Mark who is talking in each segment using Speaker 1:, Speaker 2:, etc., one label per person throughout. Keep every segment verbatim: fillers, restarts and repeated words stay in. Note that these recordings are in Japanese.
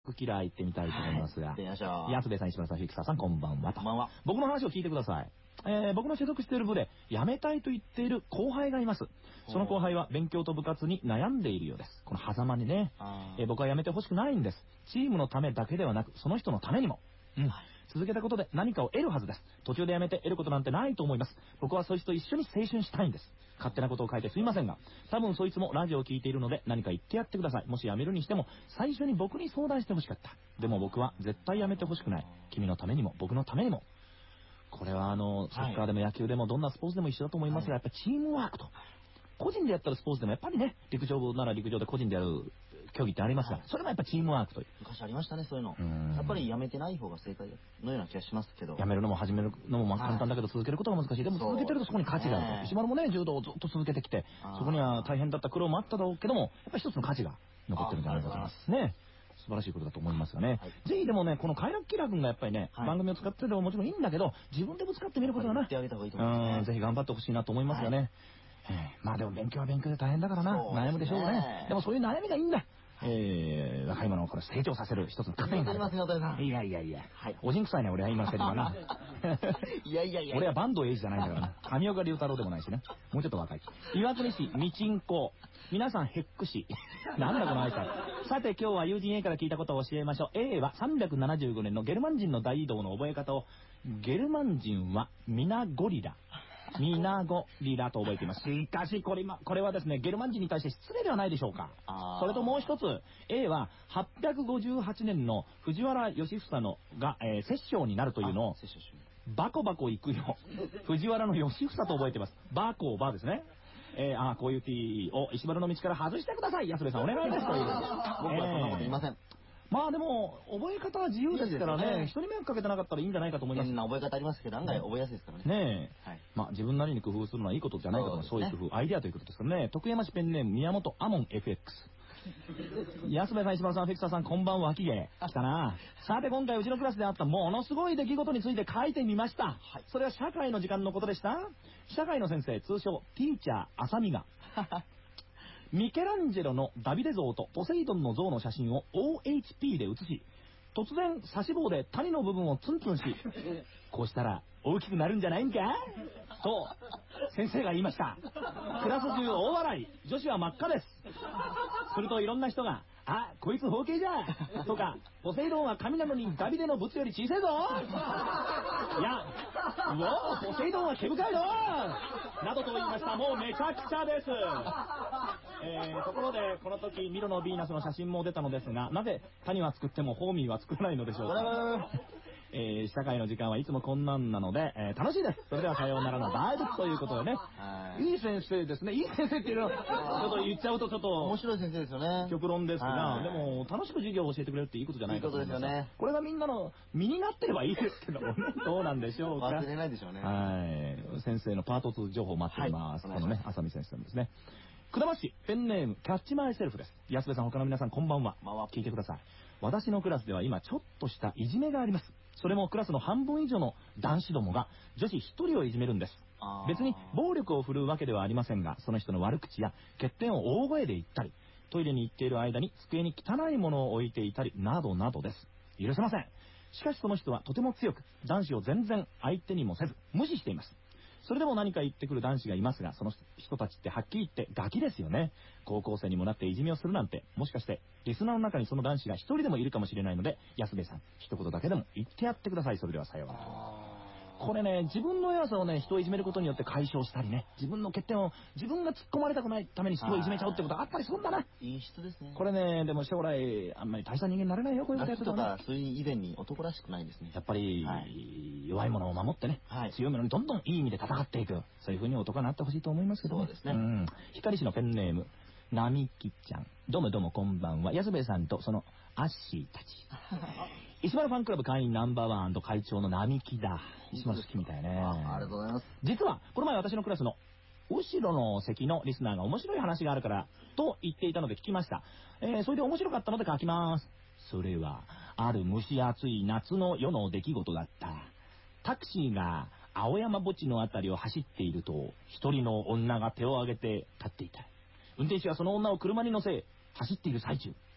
Speaker 1: クキラー行ってみたいと思いますが。
Speaker 2: 行ってみましょう。
Speaker 1: 安部さん、石村さん、フィクサーさん、こんばんはと。
Speaker 2: こんばんは。
Speaker 1: 僕の話を聞いてください。えー、僕の所属している部で辞めたいと言っている後輩がいます。その後輩は勉強と部活に悩んでいるようです。この狭間にね、えー、僕は辞めてほしくないんです。チームのためだけではなく、その人のためにも。うん。続けたことで何かを得るはずです。途中で辞めて得ることなんてないと思います。僕はそいつと一緒に青春したいんです。勝手なことを書いてすいませんが、多分そいつもラジオを聞いているので何か言ってやってください。もし辞めるにしても最初に僕に相談してほしかった。でも僕は絶対辞めてほしくない。君のためにも僕のためにも。これはあのサッカーでも野球でもどんなスポーツでも一緒だと思いますが、やっぱりチームワークと。個人でやったらスポーツでもやっぱりね、陸上なら陸上で個人でやる競技ってありますが、はい、それもやっぱチームワークという。
Speaker 2: 昔ありましたね、そういうの。やっぱりやめてない方が正解のような気がしますけど。
Speaker 1: やめるのも始めるのもまあ簡単だけど、続けることが難しい。でも続けてるとそこに価値があると。石丸もね、柔道をずっと続けてきて、そこには大変だった苦労もあっただろうけども、やっぱり一つの価値が残ってるんじゃないかと思いますね。素晴らしいことだと思いますよね。はい、ぜひでもね、この快楽キラー君がやっぱりね、はい、番組を使ってるのももちろんいいんだけど、自分でぶつかってみることがね、ぜひ頑張ってほしいなと思いますよね。はい、えー、まあでも勉強は勉強で大変だからな、悩むでしょうね。でもそういう悩みがいいんだ。えー、若い者をこれ成長させる一つの糧になる。いやいやいや、はい、おじんくさいね、俺は言いますけどな。
Speaker 2: いやいやいや。
Speaker 1: 俺は坂東英二じゃないんだからな。上岡龍太郎でもないしね。もうちょっと若い。岩国市、みちんこ。皆さん、ヘック市。なんだこの挨拶。さて今日は友人 A から聞いたことを教えましょう。A はさんびゃくななじゅうごねんのゲルマン人の大移動の覚え方を、ゲルマン人はミナゴリラ。ミナゴリラと覚えています。しかしこれ、これはですね、ゲルマン人に対して失礼ではないでしょうか。それともう一つ、A ははっぴゃくごじゅうはちねんの藤原義房のが、えー、摂政になるというのを、バコバコ行くよ。藤原の義房と覚えています。バコバですね。えー、あこういう T を石丸の道から外してください。安部さんお願いですという。僕
Speaker 2: はそんなこと言いません。
Speaker 1: まあでも、覚え方は自由ですからね、人に迷惑かけてなかったらいいんじゃないかと思います。
Speaker 2: 変な覚え方ありますけど、案外覚えやすいですからね。
Speaker 1: ねえ。はい、まあ自分なりに工夫するのはいいことじゃないかと、そういう工夫、アイデアということですからね。徳山市ペンネーム宮本アモン エフエックス。安部さん、石丸さん、フェクサーさん、こんばんは、きげ来たな。さて今回うちのクラスであったものすごい出来事について書いてみました。はい、それは社会の時間のことでした。社会の先生、通称、ティーチャー、あさみが。ミケランジェロのダビデ像とポセイドンの像の写真を オーエイチピー で写し、突然差し棒で谷の部分をツンツンし、こうしたら大きくなるんじゃないんかと先生が言いました。クラス中大笑い、女子は真っ赤です。するといろんな人が、あ、こいつ包茎じゃとか、ポセイドンは神なのにダビデのブツより小さいぞいや、うお、ポセイドンは毛深いぞなどと言いました。もうめちゃくちゃです。えー、ところでこの時ミロのヴィーナスの写真も出たのですが、なぜ谷は作ってもホーミーは作らないのでしょうか。えー、社会の時間はいつもこんなんなので、えー、楽しいです。それではさようならの大仏ということでね。いい先生ですね。いい先生っていうのはちょっと言っちゃうとちょっと
Speaker 2: 面白い先生ですよね。
Speaker 1: 極論ですが、でも楽しく授業を教えてくれるっていいことじゃないかと思います。いいことですよね。これがみんなの身になってればいいですけどもね。どうなんでしょうか。
Speaker 2: 忘れないでしょうね。
Speaker 1: はい。先生のパートツー情報待っています。はい、このね、浅見先生ですね。くだま市ペンネームキャッチマイセルフです。安部さん、他の皆さんこんばんは。まあ、聞いてください。私のクラスでは今ちょっとしたいじめがあります。それもクラスの半分以上の男子どもが女子一人をいじめるんです。別に暴力を振るうわけではありませんが、その人の悪口や欠点を大声で言ったり、トイレに行っている間に机に汚いものを置いていたりなどなどです。許せません。しかしその人はとても強く、男子を全然相手にもせず無視しています。それでも何か言ってくる男子がいますが、その人たちってはっきり言ってガキですよね。高校生にもなっていじめをするなんて、もしかしてリスナーの中にその男子が一人でもいるかもしれないので、安部さん一言だけでも言ってやってください。それではさようなら。これね、自分の弱さをね、人をいじめることによって解消したりね、自分の欠点を自分が突っ込まれたくないために人をいじめちゃうってことはあったりするんだな。
Speaker 2: いい人ですね。
Speaker 1: これね、でも将来あんまり大した人間になれないよ、こういうことやってたら。
Speaker 2: そういう以前に男らしくないですね。
Speaker 1: やっぱり、はい、弱いものを守ってね、はい、強いものにどんどんいい意味で戦っていく、そういう風に男になってほしいと思いますけどね。
Speaker 2: そうですね。
Speaker 1: うん。光市のペンネーム並木ちゃん、どうもどうもこんばんは。安部さんとそのアッシーたち。石丸ファンクラブ会員ナンバーワン&会長の並木だ。石丸好きみたいね。
Speaker 2: あ, ありがとうございます。
Speaker 1: 実はこの前私のクラスの後ろの席のリスナーが面白い話があるからと言っていたので聞きました。えー、それで面白かったので書きます。それはある蒸し暑い夏の夜の出来事だった。タクシーが青山墓地のあたりを走っていると、一人の女が手を挙げて立っていた。運転手はその女を車に乗せ走っている最中、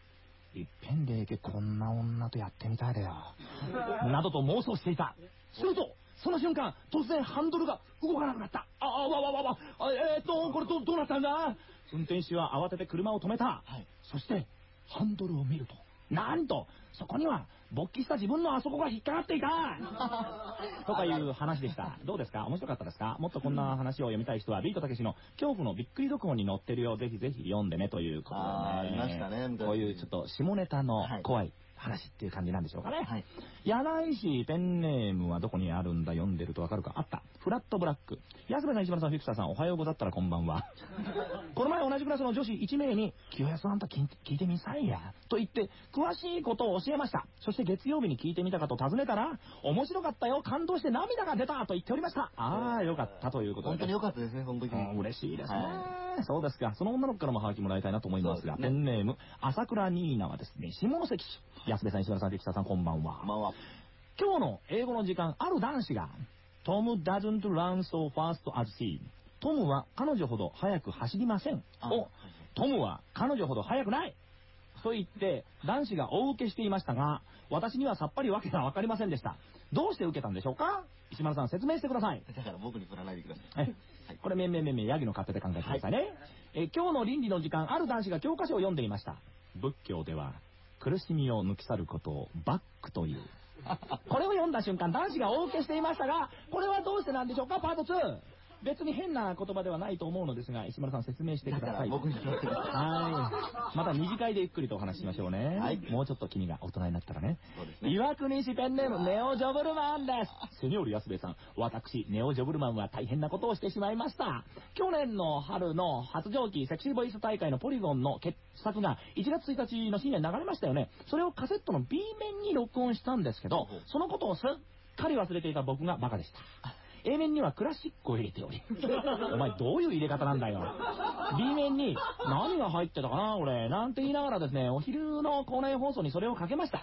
Speaker 1: いっぺんでこんな女とやってみたいだよ。などと妄想していた。すると、その瞬間、突然ハンドルが動かなくなった。ああ、わわわわ、あえー、っと、これど、どうなったんだ？運転手は慌てて車を止めた。はい、そして、ハンドルを見ると、なんと、そこには、勃起した自分のあそこが引っかかっていたとかいう話でした。どうですか？面白かったですか？もっとこんな話を読みたい人は、ビートたけしの恐怖のびっくり読本に載ってるよ。ぜひぜひ読んでねということでね。
Speaker 2: ありましたね。
Speaker 1: こういうちょっと下ネタの怖い話っていう感じなんでしょうかね。はい、柳井市ペンネームはどこにあるんだ？読んでるとわかるか？あった。フラットブラック。安部さん、石丸さん、フィクサーさん、おはようござったらこんばんは。この前同じクラスの女子いち名に、清安あんた聞いてみさいや。と言って、詳しいことを教えました。そして月曜日に聞いてみたかと尋ねたら、面白かったよ、感動して涙が出たと言っておりました。ああ、よかったということで。
Speaker 2: 本当によかったですね、その時も。
Speaker 1: 嬉しいですね。はい、そうですか。その女の子からもハガキもらいたいなと思いますが、ペンネーム、朝倉ニーナはですね、下関市。安部さん、石原さん、関田さん、こんばんは。
Speaker 2: こんばんは。
Speaker 1: 今日の英語の時間、ある男子が、Tom doesn't run so fast as he。トムは彼女ほど速く走りません。お、トムは彼女ほど速くない。と言って、男子が大受けしていましたが、私にはさっぱりわけがわかりませんでした。どうして受けたんでしょうか？石丸さん、説明してください。
Speaker 2: だから僕に振らないでください。
Speaker 1: はい。これ、めんめんめんめん、ヤギの勝手で考えてくださいね。はい、え今日の倫理の時間、ある男子が教科書を読んでいました。仏教では、苦しみを抜き去ることをバックという。これを読んだ瞬間、男子が大受けしていましたが、これはどうしてなんでしょうか？パートツー。別に変な言葉ではないと思うのですが、石丸さん説明してください。
Speaker 2: 僕に聞いてください。
Speaker 1: はい。また二次会でゆっくりとお話ししましょうね。はい。もうちょっと君が大人になったらね。
Speaker 2: そうですね。
Speaker 1: 岩国市ペンネーム、ネオジョブルマンです。セニョール安部さん、私、ネオジョブルマンは大変なことをしてしまいました。去年の春の発情期セクシーボイス大会のポリゴンの傑作がいちがつついたちの深夜に流れましたよね。それをカセットの B 面に録音したんですけど、そのことをすっかり忘れていた僕がバカでした。A 面にはクラシックを入れており。お前どういう入れ方なんだよ。B 面に何が入ってたかな俺。なんて言いながらですね、お昼の校内放送にそれをかけました。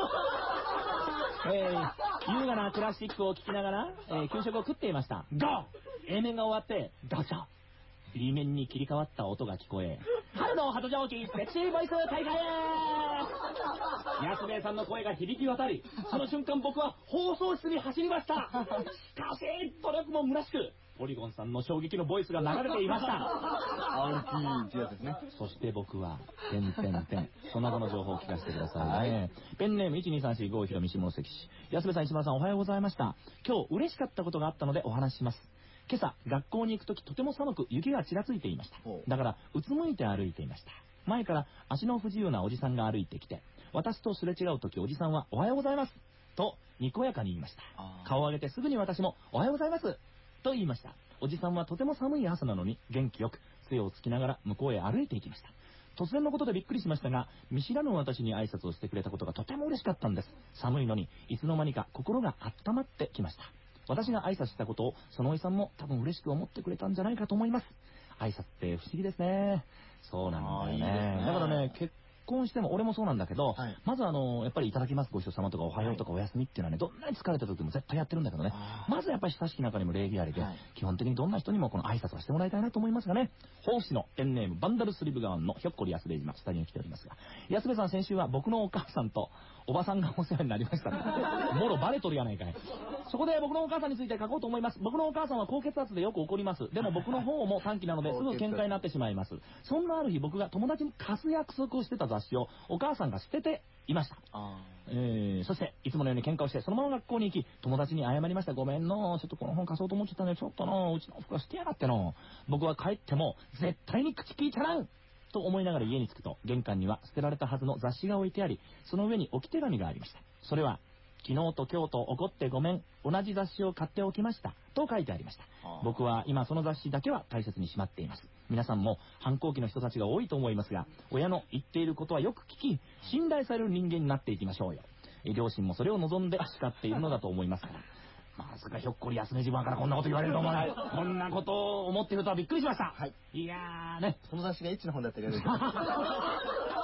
Speaker 1: えー、優雅なクラシックを聴きながら、えー、給食を食っていました。が !A 面が終わって、ガチャ !B 面に切り替わった音が聞こえ、春の発情期セクシーボイス大会へ安部さんの声が響き渡り、その瞬間僕は放送室に走りました。しかし、努力も虚しく、ポリゴンさんの衝撃のボイスが流れていました。
Speaker 2: アールピー ですね。
Speaker 1: そして僕は、てんてんてん。その後の情報を聞かせてくださいね。はい、ペンネームいちにさんしごひろみ下関市。安部さん、石丸さん、おはようございました。今日嬉しかったことがあったのでお話しします。今朝、学校に行くときとても寒く雪がちらついていました。だから、うつむいて歩いていました。前から足の不自由なおじさんが歩いてきて、私とすれ違うときおじさんはおはようございますとにこやかに言いました。顔を上げてすぐに私もおはようございますと言いました。おじさんはとても寒い朝なのに元気よく杖をつきながら向こうへ歩いていきました。突然のことでびっくりしましたが、見知らぬ私に挨拶をしてくれたことがとても嬉しかったんです。寒いのにいつの間にか心が温まってきました。私が挨拶したことをそのおじさんも多分嬉しく思ってくれたんじゃないかと思います。挨拶って不思議ですね。そうなんだよね。いいですね。だからね、結婚しても俺もそうなんだけど、はい、まずあのやっぱりいただきますごちそうさまとかおはようとかおやすみっていうのはね、どんなに疲れた時も絶対やってるんだけどね、まずやっぱり親しき中にも礼儀ありで、はい、基本的にどんな人にもこの挨拶はしてもらいたいなと思いますがね。奉仕のペンネームバンダルスリブガーンのひょっこり安部島スタジオに来ておりますが、安部さん、先週は僕のお母さんとおばさんがお世話になりました。もろバレとるやないかい。そこで僕のお母さんについて書こうと思います。僕のお母さんは高血圧でよく怒ります。でも僕の方も短期なのですぐ喧嘩になってしまいます。そんなある日、僕が友達に貸す約束をしてた雑誌をお母さんが捨てていました。えー、そしていつものように喧嘩をしてそのまま学校に行き、友達に謝りました。ごめんの、ちょっとこの本貸そうと思っちゃったね。ちょっとの、うちのおふくろ捨てやがっての。僕は帰っても絶対に口聞いちゃらんと思いながら家に着くと、玄関には捨てられたはずの雑誌が置いてあり、その上に置き手紙がありました。それは、昨日と今日と怒ってごめん、同じ雑誌を買っておきましたと書いてありました。僕は今その雑誌だけは大切にしまっています。皆さんも反抗期の人たちが多いと思いますが、親の言っていることはよく聞き、信頼される人間になっていきましょうよ。両親もそれを望んで叱っているのだと思いますから。まさかひょっこり安目島からこんなこと言われると思わない。こんなことを思っているとはびっくりしました。はい、いやーね。
Speaker 2: その雑誌がエッチな本だったけど。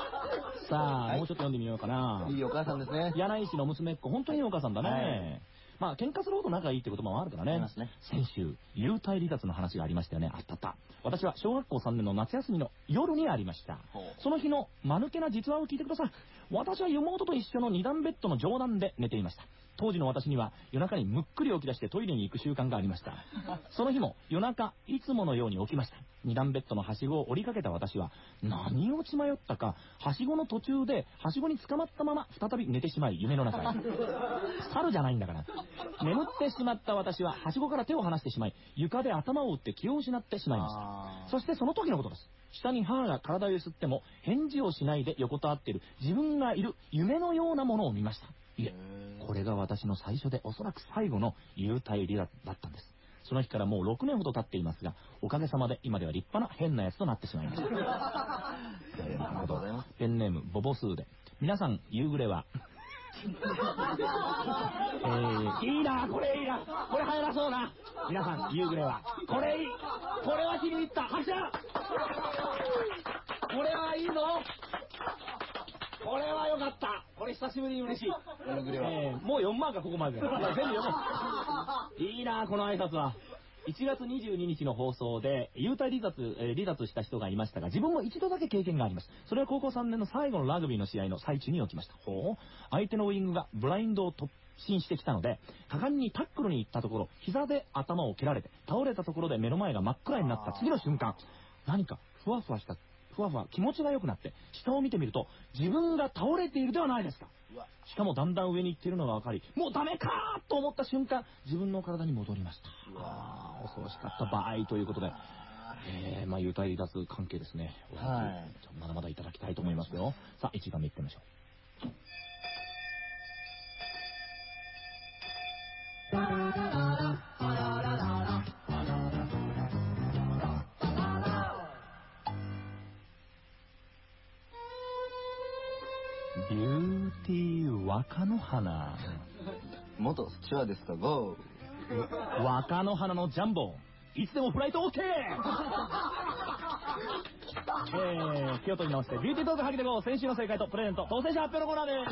Speaker 1: さあ、はい、もうちょっと読んでみようかな。
Speaker 2: いいお母さんですね。
Speaker 1: 柳井市の娘っ子、本当にいいお母さんだね。はい、 まあ喧嘩するほど仲いいってこともあるからね。
Speaker 2: ね
Speaker 1: 先週、幽体離脱の話がありましたよね。あったあった。私は小学校さんねんの夏休みの夜にありました。その日の間抜けな実話を聞いてください。私は妹と一緒の二段ベッドの上段で寝ていました。当時の私には夜中にむっくり起き出してトイレに行く習慣がありました。その日も夜中いつものように起きました。二段ベッドのはしごを降りかけた私は何を血迷ったか、はしごの途中ではしごに捕まったまま再び寝てしまい夢の中へ。猿じゃないんだから。眠ってしまった私ははしごから手を離してしまい、床で頭を打って気を失ってしまいました。そしてその時のことです。下に母が体を揺すっても返事をしないで横たわっている自分がいる夢のようなものを見ました。いえ、これが私の最初でおそらく最後の幽体離脱だったんです。その日からもうろくねんほど経っていますが、おかげさまで今では立派な変なやつとなってしまいました。えー、なるほど。ペンネームボボスーで。皆さん夕暮れはえー、いいな、これいいな、これ入らそうな。皆さん夕暮れはこれいい、これは気に入った。拍手。これはいいぞ、これはよかった。これ久しぶりに嬉しい。えー、もうよんまんかここまで。全部読もう。いいなこの挨拶は。いちがつにじゅうににちの放送で幽体離脱、えー、離脱した人がいましたが、自分も一度だけ経験があります。それは高校さんねんの最後のラグビーの試合の最中に起きました。ほう。相手のウイングがブラインドを突進してきたので、果敢にタックルに行ったところ、膝で頭を蹴られて倒れたところで目の前が真っ暗になった次の瞬間、何かふわふわしたふわふわ気持ちが良くなって、下を見てみると自分が倒れているではないですか。しかもだんだん上に行っているのが分かり、もうダメかーと思った瞬間、自分の体に戻りました。あ恐ろしかった場合ということで、えー、まあ幽体離脱関係ですね。はい、まだまだいただきたいと思いますよ。さあいちがんめいってみましょう。ビューティー若野花。
Speaker 2: 元スチュワーデスかゴ
Speaker 1: ー。若野花のジャンボ。いつでもフライト OK。えー、気を取り直してビューティートークハギでゴー。先週の正解とプレゼント当選者発表のコーナーです。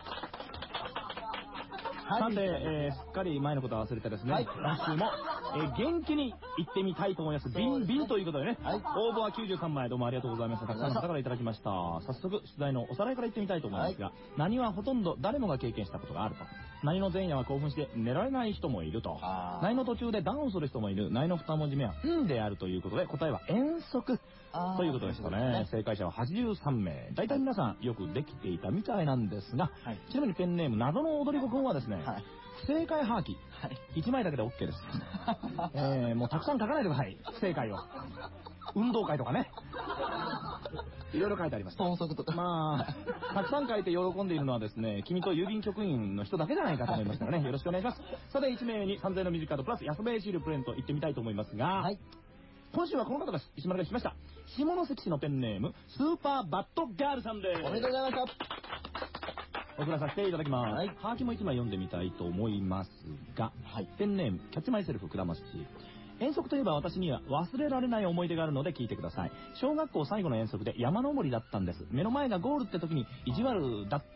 Speaker 1: さて、えー、すっかり前のことは忘れてですね、はい、今週も、えー、元気に行ってみたいと思います。ビンビンということでね、はい、応募はきゅうじゅうさんまい、どうもありがとうございました。たくさんの方からいただきました。早速出題のおさらいから行ってみたいと思いますが、はい、何はほとんど誰もが経験したことがあると。何の前夜は興奮して寝られない人もいると。何の途中でダウンする人もいる。何の二文字目はんであるということで、答えは遠足ということでしたね。正解者ははちじゅうさんめい。大体皆さんよくできていたみたいなんですが、はい、ちなみにペンネーム謎の踊り子くんはですね、はい、不正解はがき、はい、いちまいだけで OK です。えー、もうたくさん書かないでください、不正解を。運動会とかね。いろいろ書いてあります。
Speaker 2: 豚足とか。
Speaker 1: まあ、たくさん書いて喜んでいるのはですね、君と郵便局員の人だけじゃないかと思いましたからね。よろしくお願いします。さて、いちめいにさんぜんえんのミュージックカードプラス安部シールプレゼント行ってみたいと思いますが、はい、今週はこの方が石丸がしました。下関市のペンネーム、スーパーバッドガールさんです。
Speaker 2: おめでとうございました。
Speaker 1: 送らさせていただきます。はい。はがきもいちまい読んでみたいと思いますが、はい、ペンネーム、キャッチマイセルフクラマスチ。遠足といえば私には忘れられない思い出があるので聞いてください。小学校最後の遠足で山登りだったんです。目の前がゴールって時に意地悪だった、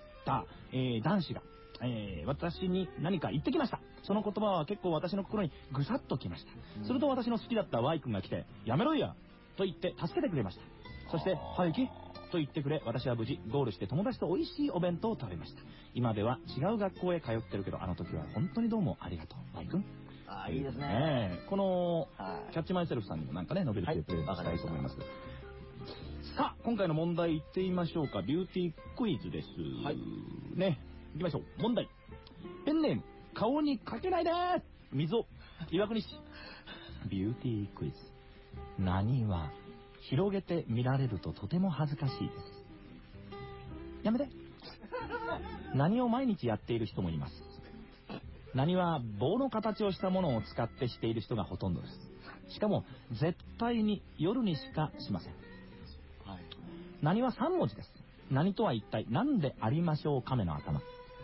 Speaker 1: えー、男子が、えー、私に何か言ってきました。その言葉は結構私の心にぐさっときました。すると私の好きだった Y 君が来て、やめろいやと言って助けてくれました。そして、はい行けと言ってくれ、私は無事ゴールして友達と美味しいお弁当を食べました。今では違う学校へ通ってるけど、あの時は本当にどうもありがとう、Y 君。
Speaker 2: ああ、いいですね。
Speaker 1: このキャッチマイセルフさんにもなんかね、ノベルティプレゼントしたいと思います。はい、さあ、今回の問題いってみましょうか。ビューティークイズです。はい。ね、いきましょう。問題。ペンネーム、顔にかけないでー溝、岩国市。ビューティークイズ。何は広げて見られるととても恥ずかしいです。やめて。何を毎日やっている人もいます。何は棒の形をしたものを使ってしている人がほとんどです。しかも絶対に夜にしかしません。はい、何はさんもじです。何とは一体何でありましょう亀の頭。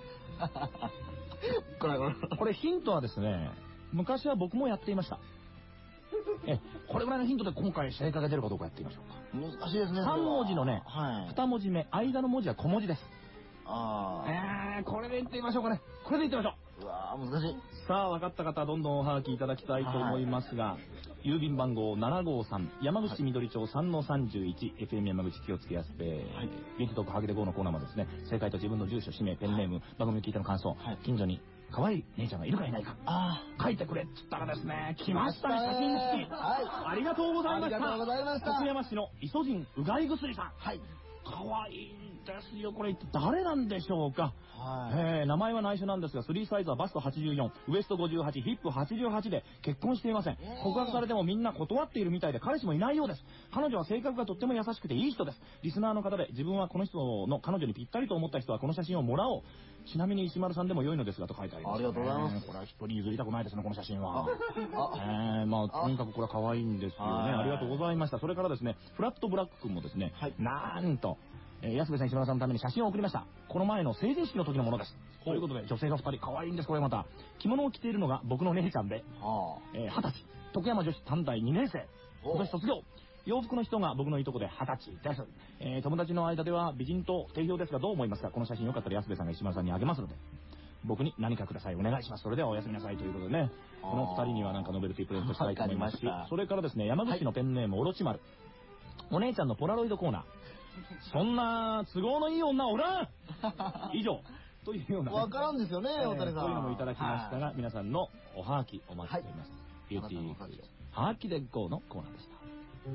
Speaker 1: これこれヒントはですね、昔は僕もやっていました。えこれぐらいのヒントで今回正解が出るかどうかやってみましょうか。
Speaker 2: 難しいですね。
Speaker 1: さんもじのね、はい、にもじめ、間の文字は小文字です。ああ。えー、これでいってみましょうかね。これでいってみましょう。
Speaker 2: うわあ、難しい。
Speaker 1: さあ、分かった方はどんどんおはがきいただきたいと思いますが、郵便番号ななごさん、山口緑町 さんのさんじゅういち、エフエム 山口気をつけやすべ、元気トークハゲでごのコーナーもですね、正解と自分の住所、氏名、ペンネーム、番組を聞いての感想、近所に可愛い姉ちゃんがいるかいないか、書いてくれっつったらですね、来ましたね、写真付き。ありがとうございました。
Speaker 2: ありがとうございました。
Speaker 1: 徳山市のイソジンうがい薬さん。はい。可愛いんですよ。これ一体誰なんでしょうか。はい、えー、名前は内緒なんですが、スリーサイズはバストはちじゅうよん、ウエストごじゅうはち、ヒップはちじゅうはちで結婚していません。告白されてもみんな断っているみたいで彼氏もいないようです。彼女は性格がとっても優しくていい人です。リスナーの方で自分はこの人の彼女にぴったりと思った人はこの写真をもらおう。ちなみに石丸さんでも良いのですがと書いてあります、ね。
Speaker 2: ありがとうございます。
Speaker 1: これは人に譲りたくないですね、この写真は。えー、まあとにかくこれは可愛いんですよね。ありがとうございました。それからですね、フラットブラック君もですね、はい、なんとえー、安部さん、石村さんのために写真を送りました。この前の成人式の時のものです。ということで、女性がふたり、可愛いんです、これまた。着物を着ているのが僕の姉ちゃんで、はあえー、はたち、徳山女子短大にねん生、今年卒業。洋服の人が僕のいとこではたちです。えー、友達の間では美人と定評ですが、どう思いますか。この写真よかったら安部さんが石村さんにあげますので、僕に何かください。お願いします。それではおやすみなさいということでね、このふたりにはなんかノベルティプレゼントしたいと思いますし、それからですね、山口のペンネーム、オロチマル。お姉ちゃんのポラロイドコーナー。そんな都合のいい女おらん以上というような、ね、
Speaker 2: わからんですよね、大谷さん。
Speaker 1: そういうのもいただきましたが、皆さんのおはがきお待ちしております。ビューティーはがきでゴーのコーナーでした。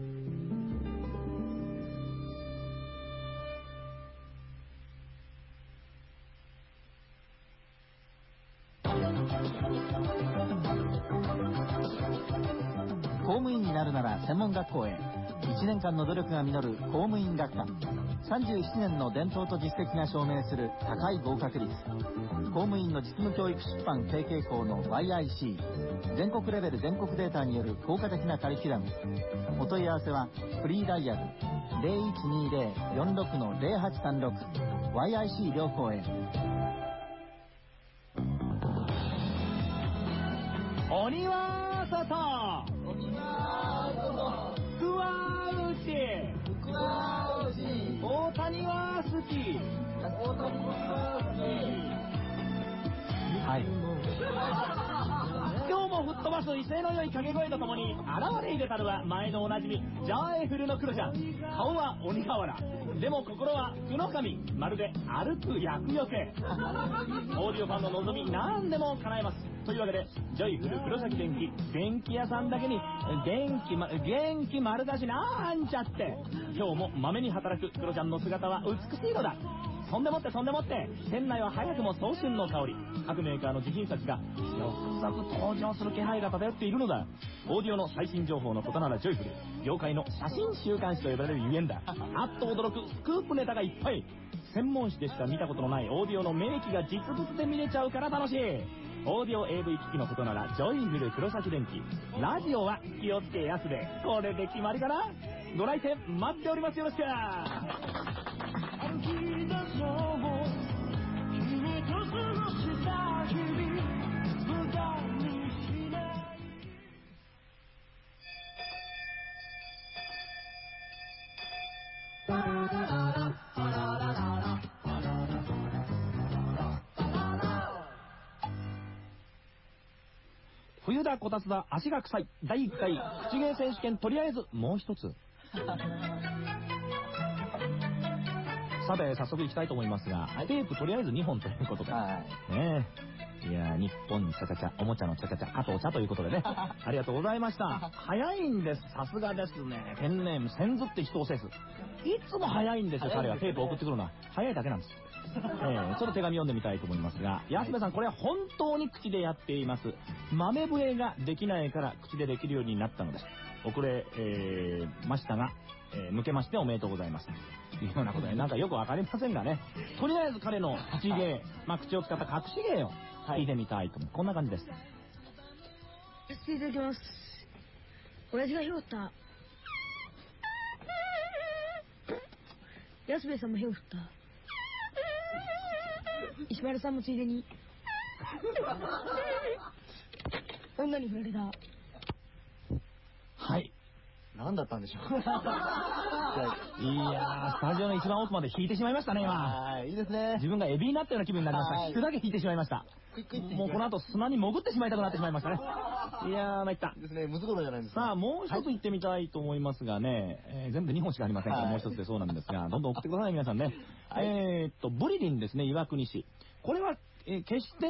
Speaker 3: 公務員になるなら専門学校へ。いちねんかんの努力が実る公務員学科。さんじゅうななねんの伝統と実績が証明する高い合格率。公務員の実務教育出版提携校の ワイアイシー。全国レベル全国データによる効果的なカリキュラム。お問い合わせはフリーダイヤル ゼロいちにゼロ よんろく ゼロはちさんろく ワイアイシー 両校へ。
Speaker 1: 鬼は外鬼は外福は内福は内大谷は好き大谷は好き。はい今日も吹っ飛ばす威勢の良い掛け声とともに現れいでたるは前のおなじみジャーエフルのクロちゃん。顔は鬼瓦でも心は福の神。まるで歩く厄除け。オーディオファンの望み何でも叶えます。というわけでジョイフル黒崎電気電気屋さんだけに元気、ま、元気丸出しなんちゃって、今日もまめに働くクロちゃんの姿は美しいのだ。そんでもってそんでもって店内は早くも早春の香り。各メーカーの自信たちが続々登場する気配が漂っているのだ。オーディオの最新情報のことならジョイフル、業界の写真週刊誌と呼ばれるゆえんだ。あっと驚くスクープネタがいっぱい。専門誌でしか見たことのないオーディオの名機が実物で見れちゃうから楽しい。オーディオ エーブイ 機器のことならジョイフル黒崎電気。ラジオは気をつけやすで。これで決まりかな。ご来店待っております。よろしく。歩き出そう君と過ごした日々無駄にしない。冬だこたつだ足が臭いだいいっかい口芸選手権、とりあえずもう一つさて早速いきたいと思いますが、テープとりあえずにほんということで、はい、ねえ、いや日本にチャチャチャおもちゃのチャチャチャ加藤茶ということでねありがとうございました。早いんです、さすがですね。ペンネーム千ずって人をせず、いつも早いんですよ。彼はテープ送ってくるのは早いだけなんです。えー、ちょっと手紙読んでみたいと思いますが、安部さん、これは本当に口でやっています。豆笛ができないから口でできるようになったのです。遅れ、えー、ましたが、えー、抜けましておめでとうございますというようなことで、なんかよくわかりませんがね、とりあえず彼の口芸、まあ、口を使った隠し芸を聞いてみたいと思う、はい、こんな感じです。
Speaker 4: やっていただきます。親父が拾った安部さんも火を振った石丸さんもついでに女に振られた。
Speaker 1: はい、
Speaker 2: 何だったんでしょう。
Speaker 1: いやー、スタジオの一番奥まで引いてしまいましたね、今。
Speaker 2: はい、いいですね。
Speaker 1: 自分がエビになったような気分になりました。
Speaker 2: はい
Speaker 1: 引くだけ引いてしまいました。もうこの後砂に潜ってしまいたくなってしまいましたね。いやー、参った。
Speaker 2: いいですね、ムツゴロウじゃないんですか。
Speaker 1: さあ、もう一つ行ってみたいと思いますがね、えー全部にほんしかありませんから、
Speaker 2: はい
Speaker 1: もう一つでそうなんですが、どんどん送ってください、皆さんね。
Speaker 2: はい
Speaker 1: えーっと、ブリリンですね、岩国市。これは、えー決して